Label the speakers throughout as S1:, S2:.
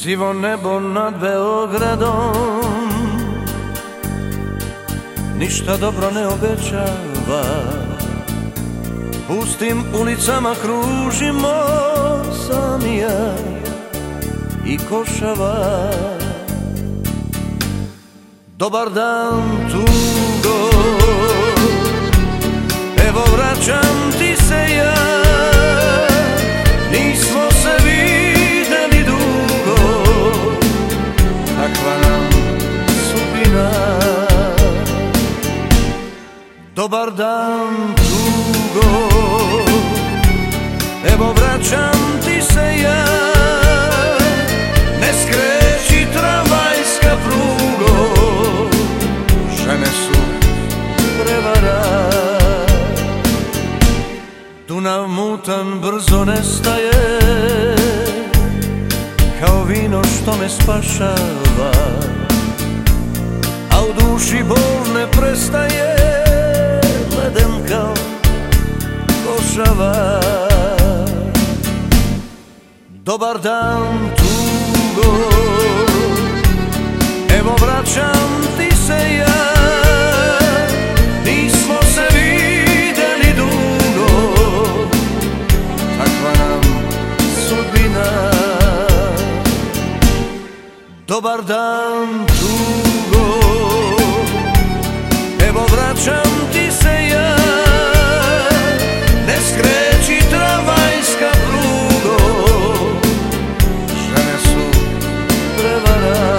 S1: Sivo nebo nad Beogradom ništa dobro ne obećava. Pustim ulicama kružimo sami ja i košava. Dobar dan tugo, evo vraćam ti se ja. Nismo se videli dugo, kakva nam sudbina. Dobar dan tugo, evo vraćam ti se ja. Ne skreći tramvajska prugo, žene su prevara. Dunav mutan brzo nestaje, kao vino što me spašava, a u duši bol ne prestaje, leden kao košava. Dobar dan tugo, evo vraćam ti se ja. Nismo se videli dugo, takva nam sudbina. Dobar dan tugo, evo vraćam ti se ja. Ne skreći tramvajska prugo, žene su prevara.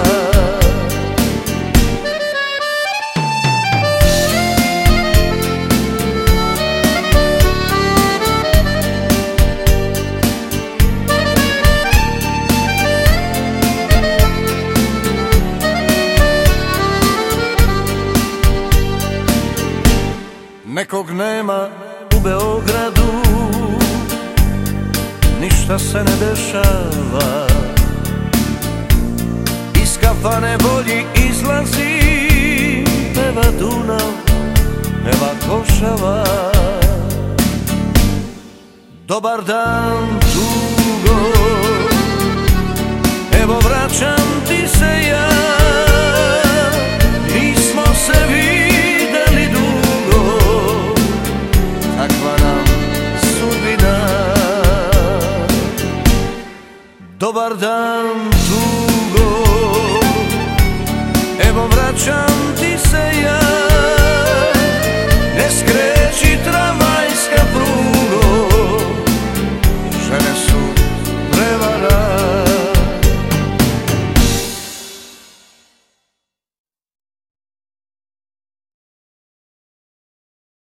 S1: Nekog nema u Beogradu, ništa se ne dešava. Iz kafane bolji izlazi, peva Dunav, peva košava. Dobar dan tugo, evo vraćam ti se ja. Nismo se videli dugo, takva nam sudbina. Dobar dan tugo, evo vraćam